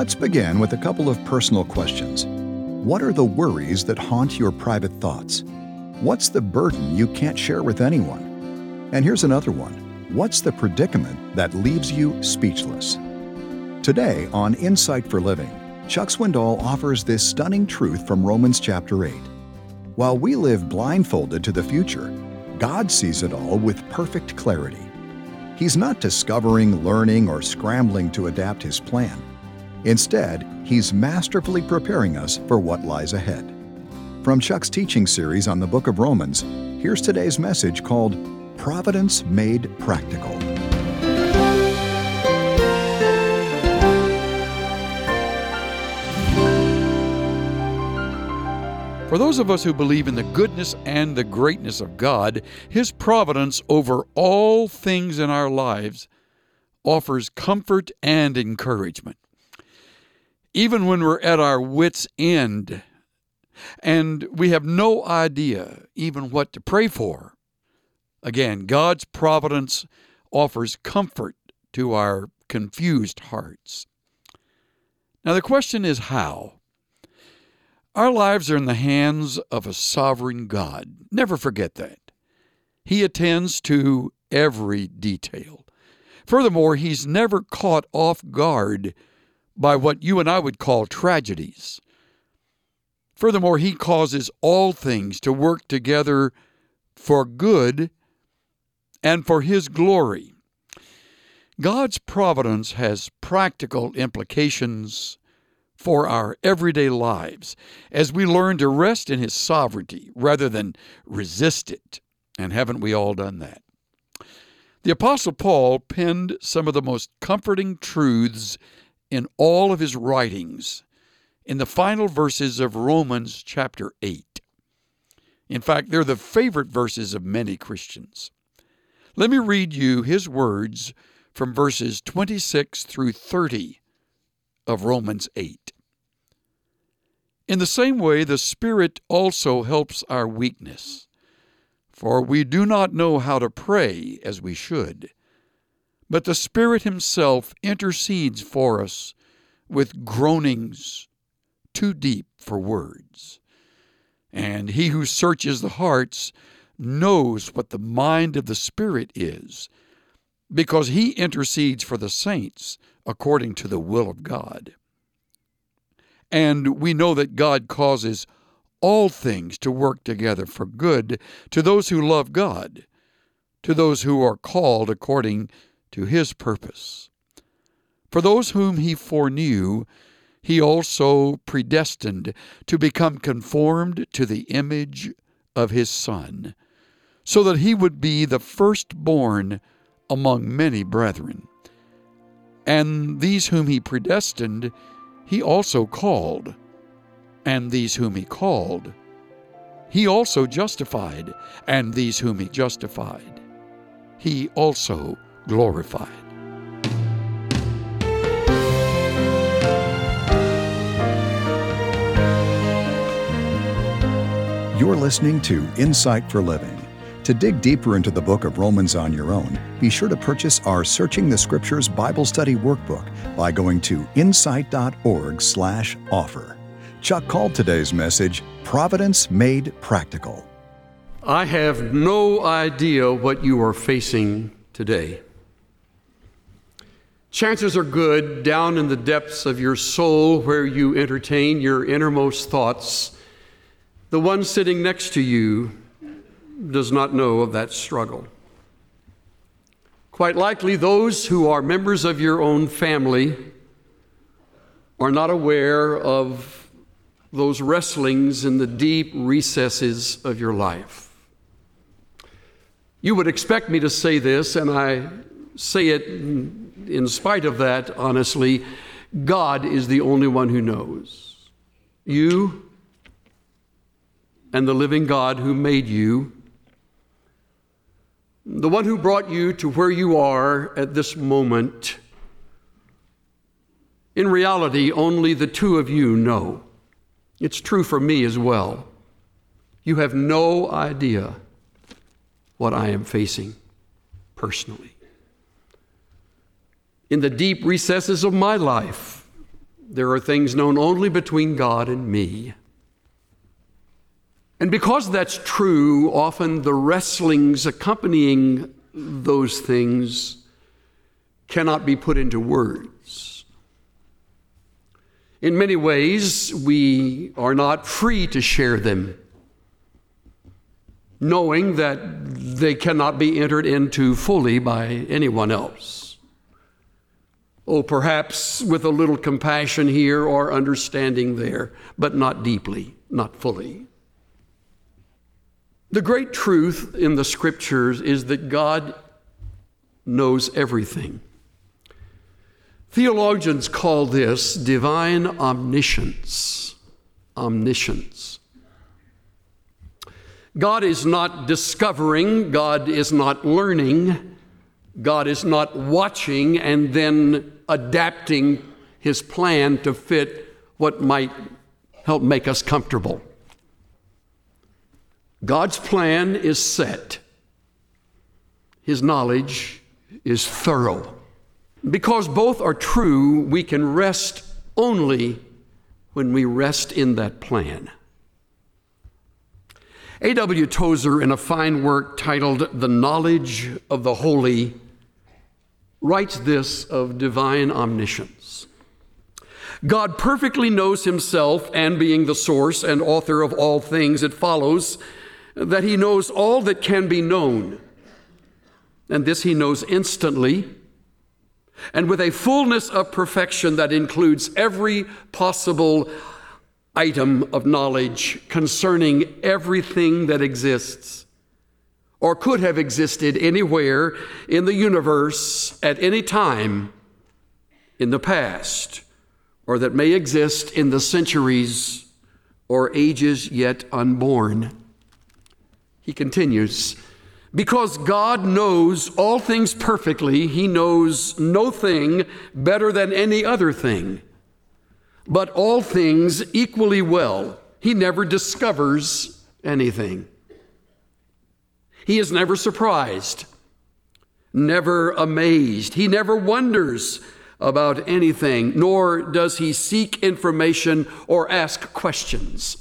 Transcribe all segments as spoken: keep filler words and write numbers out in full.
Let's begin with a couple of personal questions. What are the worries that haunt your private thoughts? What's the burden you can't share with anyone? And here's another one. What's the predicament that leaves you speechless? Today on Insight for Living, Chuck Swindoll offers this stunning truth from Romans chapter eight. While we live blindfolded to the future, God sees it all with perfect clarity. He's not discovering, learning, or scrambling to adapt His plan. Instead, He's masterfully preparing us for what lies ahead. From Chuck's teaching series on the book of Romans, here's today's message called Providence Made Practical. For those of us who believe in the goodness and the greatness of God, His providence over all things in our lives offers comfort and encouragement. Even when we're at our wits' end and we have no idea even what to pray for, again, God's providence offers comfort to our confused hearts. Now the question is how? Our lives are in the hands of a sovereign God. Never forget that. He attends to every detail. Furthermore, He's never caught off guard by what you and I would call tragedies. Furthermore, He causes all things to work together for good and for His glory. God's providence has practical implications for our everyday lives as we learn to rest in His sovereignty rather than resist it. And haven't we all done that? The Apostle Paul penned some of the most comforting truths in all of his writings in the final verses of Romans chapter eight. In fact, they're the favorite verses of many Christians. Let me read you his words from verses twenty-six through thirty of Romans eight. In the same way, the Spirit also helps our weakness, for we do not know how to pray as we should. But the Spirit Himself intercedes for us with groanings too deep for words. And He who searches the hearts knows what the mind of the Spirit is, because He intercedes for the saints according to the will of God. And we know that God causes all things to work together for good to those who love God, to those who are called according to His purpose. For those whom He foreknew, He also predestined to become conformed to the image of His Son, so that He would be the firstborn among many brethren. And these whom He predestined, He also called. And these whom He called, He also justified. And these whom He justified, He also glorified. You're listening to Insight for Living. To dig deeper into the book of Romans on your own, be sure to purchase our Searching the Scriptures Bible Study Workbook by going to insight.org slash offer. Chuck called today's message, Providence Made Practical. I have no idea what you are facing today. Chances are good down in the depths of your soul where you entertain your innermost thoughts, the one sitting next to you does not know of that struggle. Quite likely, those who are members of your own family are not aware of those wrestlings in the deep recesses of your life. You would expect me to say this, and I say it in spite of that, honestly. God is the only one who knows. You and the living God who made you, the one who brought you to where you are at this moment, in reality, only the two of you know. It's true for me as well. You have no idea what I am facing personally. In the deep recesses of my life, There are things known only between God and me. And because that's true, often the wrestlings accompanying those things cannot be put into words. In many ways, we are not free to share them, knowing that they cannot be entered into fully by anyone else. Oh, perhaps with a little compassion here or understanding there, but not deeply, not fully. The great truth in the Scriptures is that God knows everything. Theologians call this divine omniscience. Omniscience. God is not discovering, God is not learning, God is not watching and then adapting his plan to fit what might help make us comfortable. God's plan is set. His knowledge is thorough. Because both are true, we can rest only when we rest in that plan. A W Tozer, in a fine work titled The Knowledge of the Holy, writes this of divine omniscience. God perfectly knows himself, and being the source and author of all things, it follows that he knows all that can be known. And this he knows instantly, and with a fullness of perfection that includes every possible item of knowledge concerning everything that exists or could have existed anywhere in the universe at any time in the past, or that may exist in the centuries or ages yet unborn. He continues, because God knows all things perfectly, he knows no thing better than any other thing, but all things equally well. He never discovers anything. He is never surprised, never amazed. He never wonders about anything, nor does he seek information or ask questions.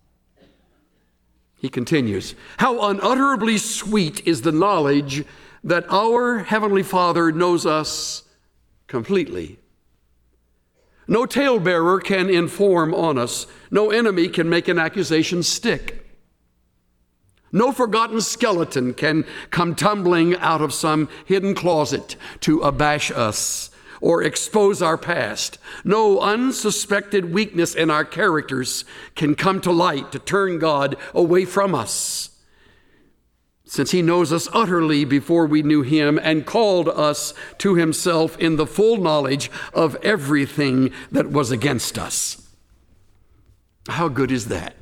He continues, how unutterably sweet is the knowledge that our Heavenly Father knows us completely. No talebearer can inform on us. No enemy can make an accusation stick. No forgotten skeleton can come tumbling out of some hidden closet to abash us or expose our past. No unsuspected weakness in our characters can come to light to turn God away from us, since he knows us utterly before we knew him and called us to himself in the full knowledge of everything that was against us. How good is that?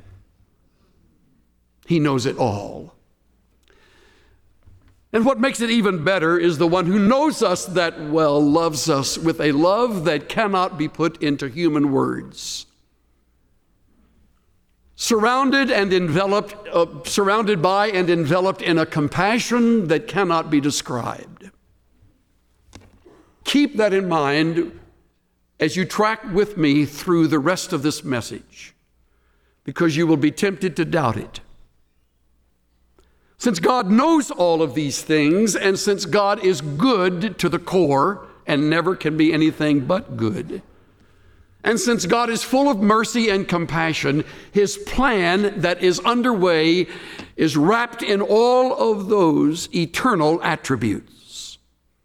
He knows it all. And what makes it even better is the one who knows us that well loves us with a love that cannot be put into human words. Surrounded and enveloped, uh, surrounded by and enveloped in a compassion that cannot be described. Keep that in mind as you track with me through the rest of this message, because you will be tempted to doubt it. Since God knows all of these things, and since God is good to the core and never can be anything but good, and since God is full of mercy and compassion, his plan that is underway is wrapped in all of those eternal attributes.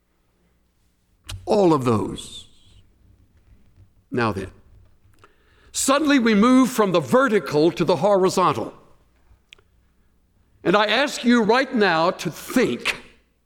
All of those. Now then, suddenly we move from the vertical to the horizontal. And I ask you right now to think.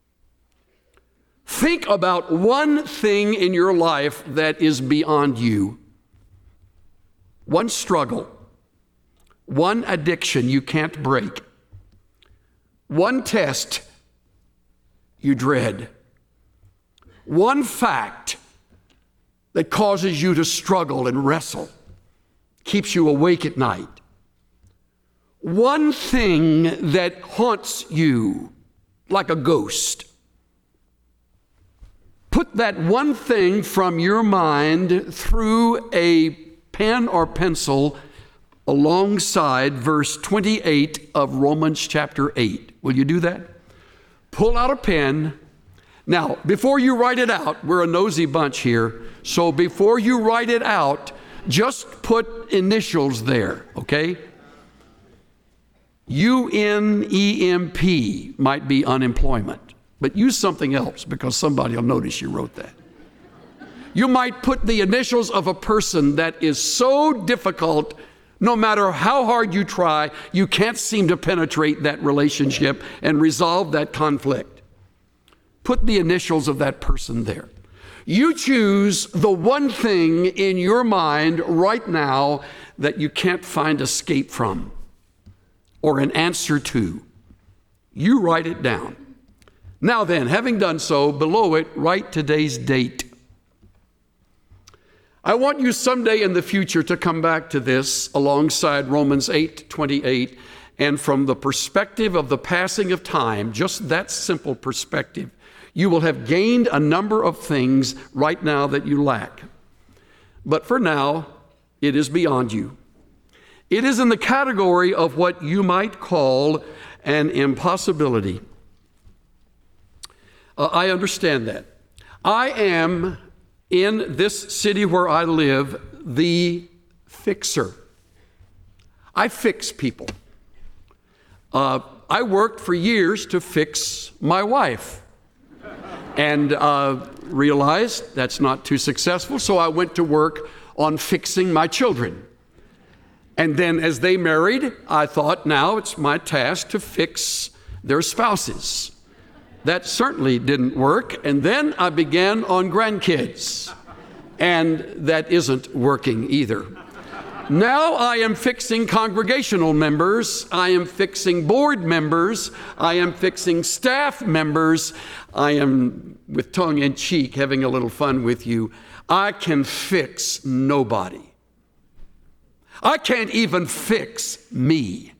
Think about one thing in your life that is beyond you. One struggle, one addiction you can't break, one test you dread, one fact that causes you to struggle and wrestle, keeps you awake at night. One thing that haunts you like a ghost. Put that one thing from your mind through a pen or pencil alongside verse twenty-eight of Romans chapter eight. Will you do that? Pull out a pen. Now, before you write it out, we're a nosy bunch here, so before you write it out, just put initials there, okay? U N E M P might be unemployment, but use something else because somebody will notice you wrote that. You might put the initials of a person that is so difficult, no matter how hard you try, you can't seem to penetrate that relationship and resolve that conflict. Put the initials of that person there. You choose the one thing in your mind right now that you can't find escape from or an answer to. You write it down. Now then, having done so, below it, write today's date. I want you someday in the future to come back to this alongside Romans eight twenty-eight, and from the perspective of the passing of time, just that simple perspective, you will have gained a number of things right now that you lack. But for now, it is beyond you. It is in the category of what you might call an impossibility. Uh, I understand that. I am, in this city where I live, the fixer. I fix people. Uh, I worked for years to fix my wife. And uh, realized that's not too successful, so I went to work on fixing my children. And then as they married, I thought, now it's my task to fix their spouses. That certainly didn't work. And then I began on grandkids, and that isn't working either. Now I am fixing congregational members, I am fixing board members, I am fixing staff members, I am, with tongue in cheek, having a little fun with you. I can fix nobody. I can't even fix me.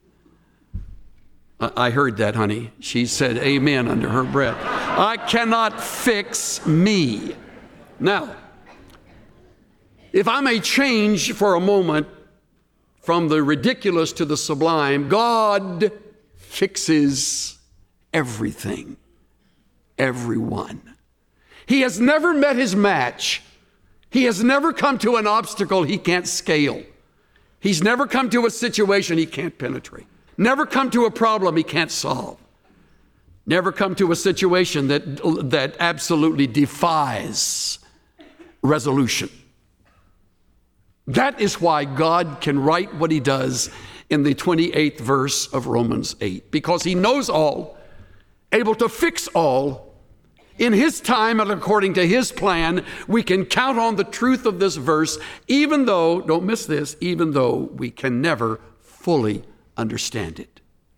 I heard that, honey. She said amen under her breath. I cannot fix me. Now, if I may change for a moment from the ridiculous to the sublime, God fixes everything, everyone. He has never met his match. He has never come to an obstacle he can't scale. He's never come to a situation he can't penetrate. Never come to a problem he can't solve. Never come to a situation that, that absolutely defies resolution. That is why God can write what he does in the twenty-eighth verse of Romans eight, because he knows all, able to fix all. In his time and according to his plan, we can count on the truth of this verse, even though, don't miss this, even though we can never fully understand it.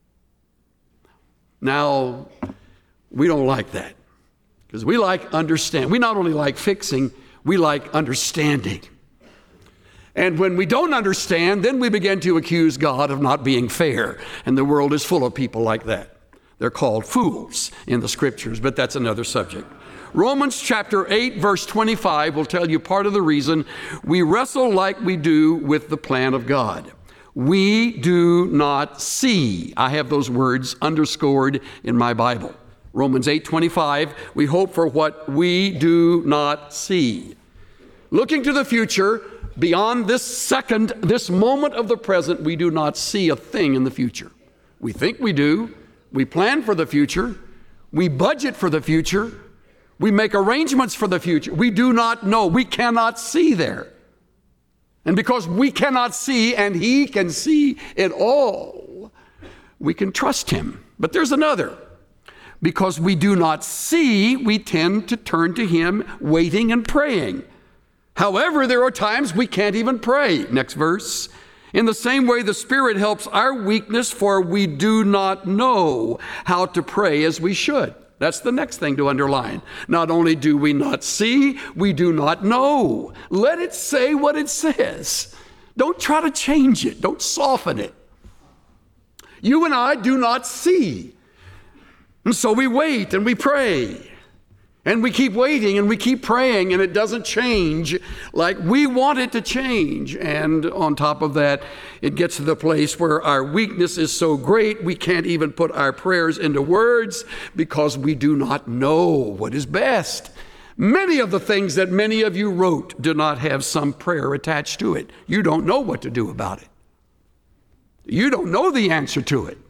Now, we don't like that, because we like understand. We not only like fixing, we like understanding. And when we don't understand, then we begin to accuse God of not being fair. And the world is full of people like that. They're called fools in the scriptures, but that's another subject. Romans chapter eight, verse twenty-five will tell you part of the reason we wrestle like we do with the plan of God. We do not see. I have those words underscored in my Bible. Romans eight twenty-five, we hope for what we do not see. Looking to the future, beyond this second, this moment of the present, we do not see a thing in the future. We think we do. We plan for the future. We budget for the future. We make arrangements for the future. We do not know. We cannot see there. And because we cannot see and he can see it all, we can trust him. But there's another. Because we do not see, we tend to turn to him waiting and praying. However, there are times we can't even pray. Next verse. In the same way, the Spirit helps our weakness, for we do not know how to pray as we should. That's the next thing to underline. Not only do we not see, we do not know. Let it say what it says. Don't try to change it. Don't soften it. You and I do not see. And so we wait and we pray. And we keep waiting and we keep praying and it doesn't change like we want it to change. And on top of that, it gets to the place where our weakness is so great we can't even put our prayers into words because we do not know what is best. Many of the things that many of you wrote do not have some prayer attached to it. You don't know what to do about it. You don't know the answer to it.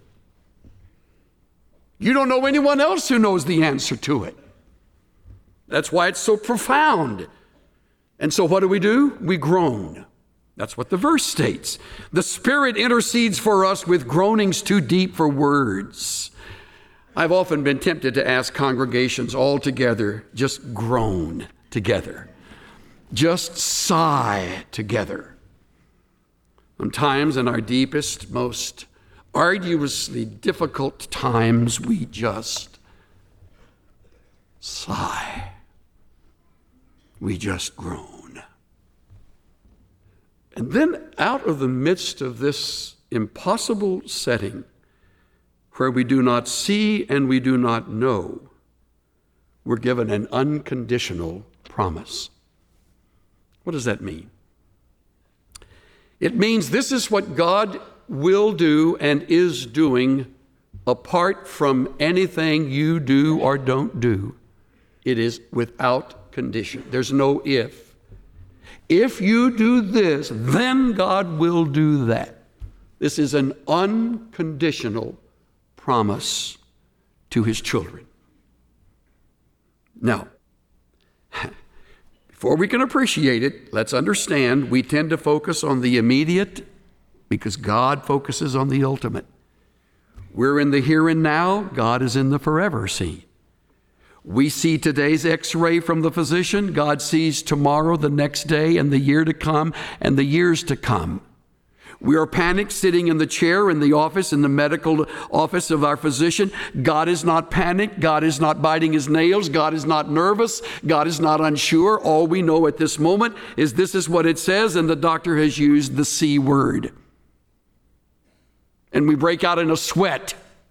You don't know anyone else who knows the answer to it. That's why it's so profound. And so what do we do? We groan. That's what the verse states. The Spirit intercedes for us with groanings too deep for words. I've often been tempted to ask congregations all together, just groan together. Just sigh together. Sometimes in our deepest, most arduously difficult times, we just sigh. We just groan. And then out of the midst of this impossible setting, where we do not see and we do not know, we're given an unconditional promise. What does that mean? It means this is what God will do and is doing apart from anything you do or don't do. It is without condition. There's no if. If you do this, then God will do that. This is an unconditional promise to his children. Now, before we can appreciate it, let's understand we tend to focus on the immediate because God focuses on the ultimate. We're in the here and now, God is in the forever scene. We see today's x-ray from the physician. God sees tomorrow, the next day, and the year to come, and the years to come. We are panicked sitting in the chair in the office, in the medical office of our physician. God is not panicked. God is not biting his nails. God is not nervous. God is not unsure. All we know at this moment is this is what it says, and the doctor has used the C word. And we break out in a sweat.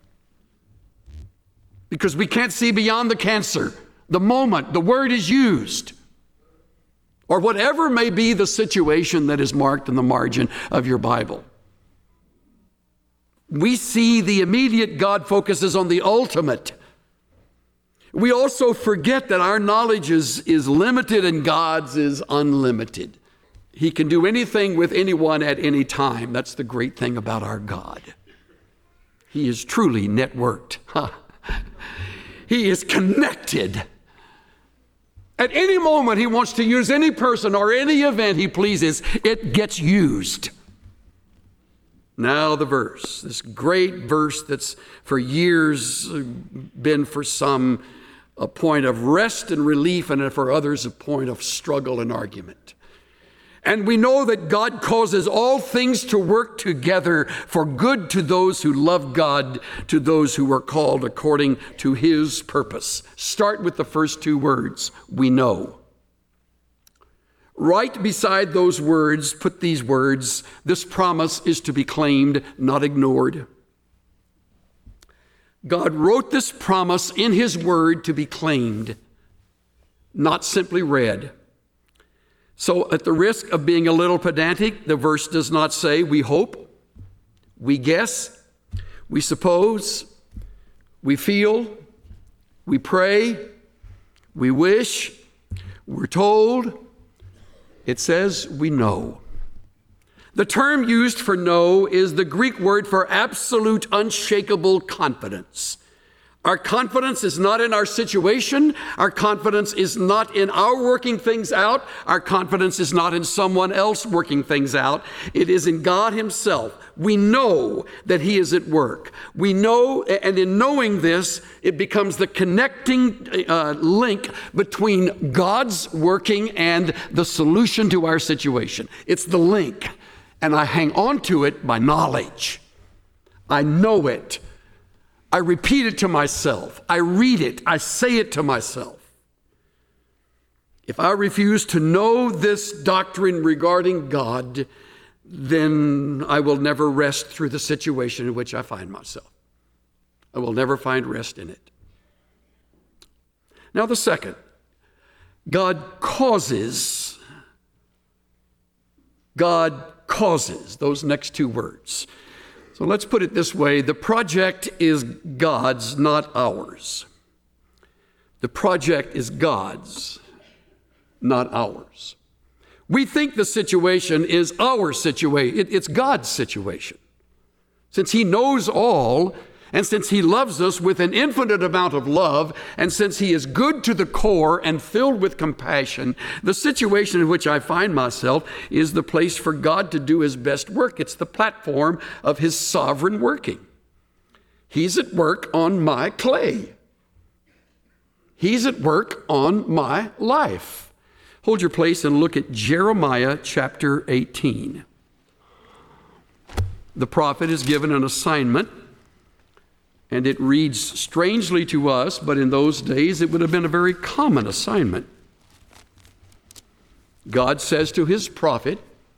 Because we can't see beyond the cancer, the moment the word is used, or whatever may be the situation that is marked in the margin of your Bible. We see the immediate, God focuses on the ultimate. We also forget that our knowledge is, is limited and God's is unlimited. He can do anything with anyone at any time. That's the great thing about our God. He is truly networked. He is connected. At any moment he wants to use any person or any event he pleases, it gets used. Now the verse, this great verse that's for years been for some a point of rest and relief, and for others a point of struggle and argument. And we know that God causes all things to work together for good to those who love God, to those who are called according to his purpose. Start with the first two words, we know. Right beside those words, put these words, this promise is to be claimed, not ignored. God wrote this promise in his word to be claimed, not simply read. So at the risk of being a little pedantic, the verse does not say we hope, we guess, we suppose, we feel, we pray, we wish, we're told. It says we know. The term used for know is the Greek word for absolute, unshakable confidence. Our confidence is not in our situation. Our confidence is not in our working things out. Our confidence is not in someone else working things out. It is in God himself. We know that he is at work. We know, and in knowing this, it becomes the connecting uh, link between God's working and the solution to our situation. It's the link. And I hang on to it by knowledge. I know it. I repeat it to myself. I read it. I say it to myself. If I refuse to know this doctrine regarding God, then I will never rest through the situation in which I find myself. I will never find rest in it. Now, the second, God causes. God causes, those next two words. So let's put it this way. The project is God's, not ours. The project is God's, not ours. We think the situation is our situation. It, it's God's situation. Since He knows all, and since He loves us with an infinite amount of love, and since He is good to the core and filled with compassion, the situation in which I find myself is the place for God to do His best work. It's the platform of His sovereign working. He's at work on my clay. He's at work on my life. Hold your place and look at Jeremiah chapter eighteen. The prophet is given an assignment, and it reads strangely to us, but in those days it would have been a very common assignment. God says to His prophet,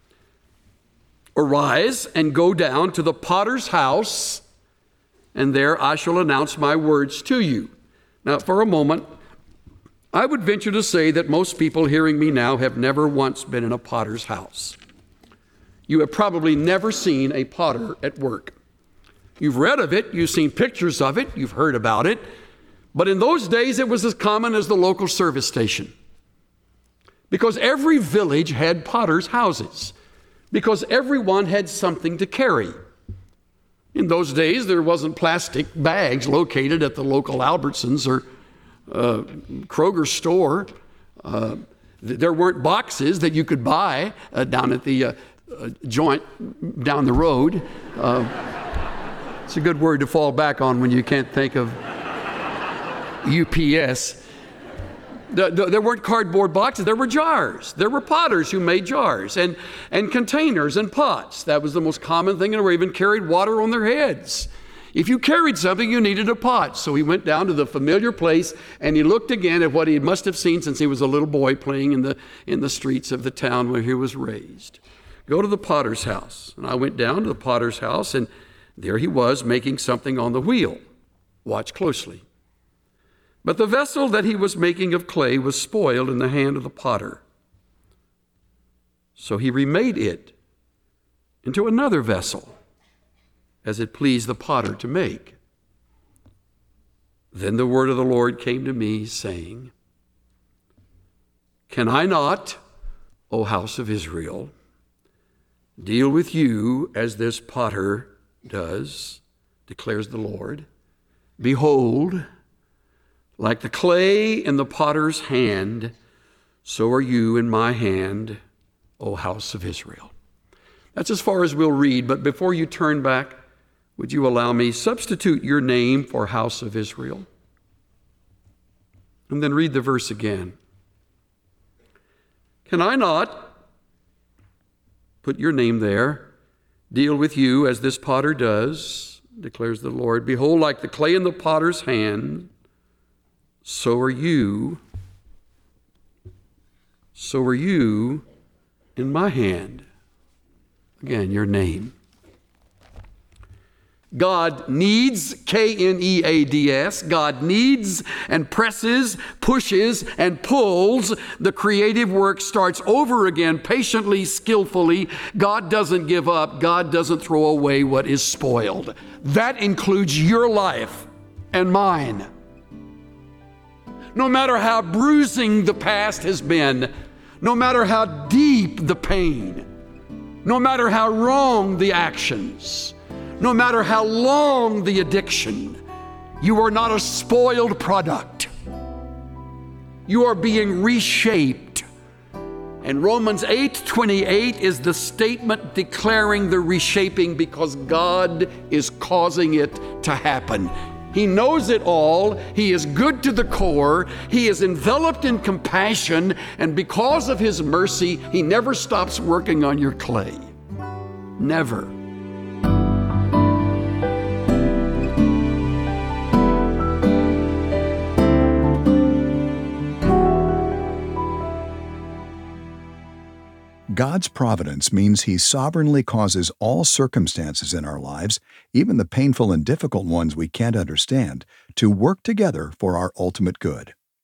"Arise and go down to the potter's house, and there I shall announce my words to you." Now, for a moment, I would venture to say that most people hearing me now have never once been in a potter's house. You have probably never seen a potter at work. You've read of it, you've seen pictures of it, you've heard about it, but in those days it was as common as the local service station. Because every village had potter's houses, because everyone had something to carry. In those days, there wasn't plastic bags located at the local Albertsons or uh, Kroger store. Uh, th- there weren't boxes that you could buy uh, down at the uh, uh, joint down the road. Uh, it's a good word to fall back on when you can't think of U P S. There weren't cardboard boxes. There were jars. There were potters who made jars and, and containers and pots. That was the most common thing. And they even carried water on their heads. If you carried something, you needed a pot. So he went down to the familiar place and he looked again at what he must have seen since he was a little boy playing in the, in the streets of the town where he was raised. Go to the potter's house. And I went down to the potter's house, and there he was making something on the wheel. Watch closely. But the vessel that he was making of clay was spoiled in the hand of the potter. So he remade it into another vessel, as it pleased the potter to make. Then the word of the Lord came to me, saying, "Can I not, O house of Israel, deal with you as this potter does, declares the Lord? Behold, like the clay in the potter's hand, so are you in my hand, O house of Israel." That's as far as we'll read, but before you turn back, would you allow me substitute your name for house of Israel? And then read the verse again. Can I not put your name there, deal with you as this potter does, declares the Lord? Behold, like the clay in the potter's hand, so are you, so are you in my hand. Again, your name. God needs, K N E A D S, God needs and presses, pushes and pulls. The creative work starts over again, patiently, skillfully. God doesn't give up. God doesn't throw away what is spoiled. That includes your life and mine. No matter how bruising the past has been, no matter how deep the pain, no matter how wrong the actions, no matter how long the addiction, you are not a spoiled product. You are being reshaped. And Romans eight twenty-eight is the statement declaring the reshaping because God is causing it to happen. He knows it all. He is good to the core. He is enveloped in compassion. And because of His mercy, He never stops working on your clay. Never. God's providence means He sovereignly causes all circumstances in our lives, even the painful and difficult ones we can't understand, to work together for our ultimate good.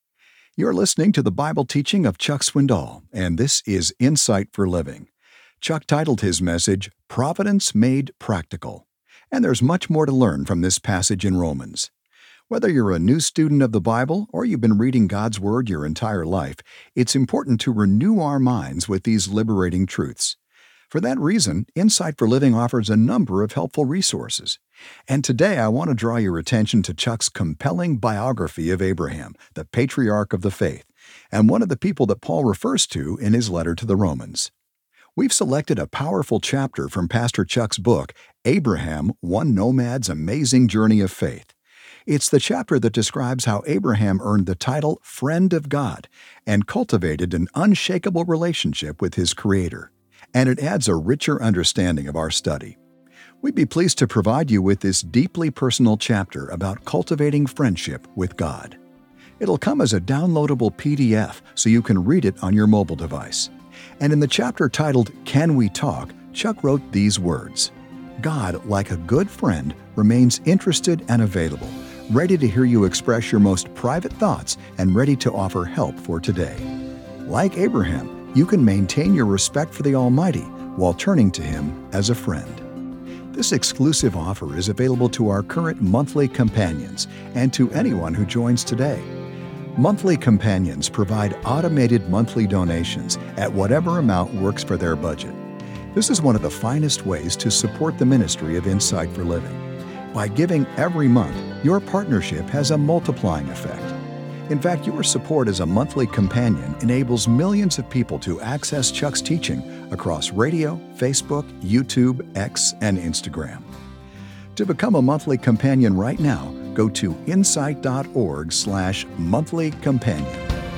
You're listening to the Bible teaching of Chuck Swindoll, and this is Insight for Living. Chuck titled his message, Providence Made Practical. And there's much more to learn from this passage in Romans. Whether you're a new student of the Bible or you've been reading God's Word your entire life, it's important to renew our minds with these liberating truths. For that reason, Insight for Living offers a number of helpful resources. And today I want to draw your attention to Chuck's compelling biography of Abraham, the patriarch of the faith, and one of the people that Paul refers to in his letter to the Romans. We've selected a powerful chapter from Pastor Chuck's book, Abraham, One Nomad's Amazing Journey of Faith. It's the chapter that describes how Abraham earned the title Friend of God and cultivated an unshakable relationship with his Creator. And it adds a richer understanding of our study. We'd be pleased to provide you with this deeply personal chapter about cultivating friendship with God. It'll come as a downloadable P D F so you can read it on your mobile device. And in the chapter titled, Can We Talk?, Chuck wrote these words, God, like a good friend, remains interested and available, ready to hear you express your most private thoughts and ready to offer help for today. Like Abraham, you can maintain your respect for the Almighty while turning to Him as a friend. This exclusive offer is available to our current monthly companions and to anyone who joins today. Monthly companions provide automated monthly donations at whatever amount works for their budget. This is one of the finest ways to support the ministry of Insight for Living. By giving every month, your partnership has a multiplying effect. In fact, your support as a monthly companion enables millions of people to access Chuck's teaching across radio, Facebook, YouTube, X, and Instagram. To become a monthly companion right now, go to insight.org slash monthly companion.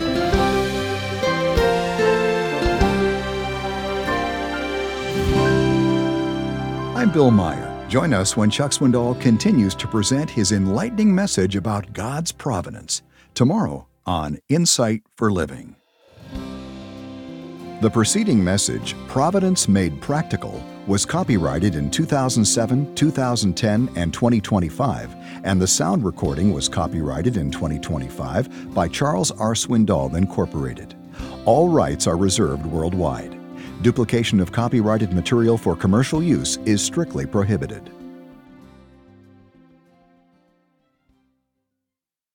I'm Bill Meyer. Join us when Chuck Swindoll continues to present his enlightening message about God's providence. Tomorrow on Insight for Living. The preceding message, Providence Made Practical, was copyrighted in two thousand seven, two thousand ten, and twenty twenty-five, and the sound recording was copyrighted in twenty twenty-five by Charles R. Swindoll, Incorporated. All rights are reserved worldwide. Duplication of copyrighted material for commercial use is strictly prohibited.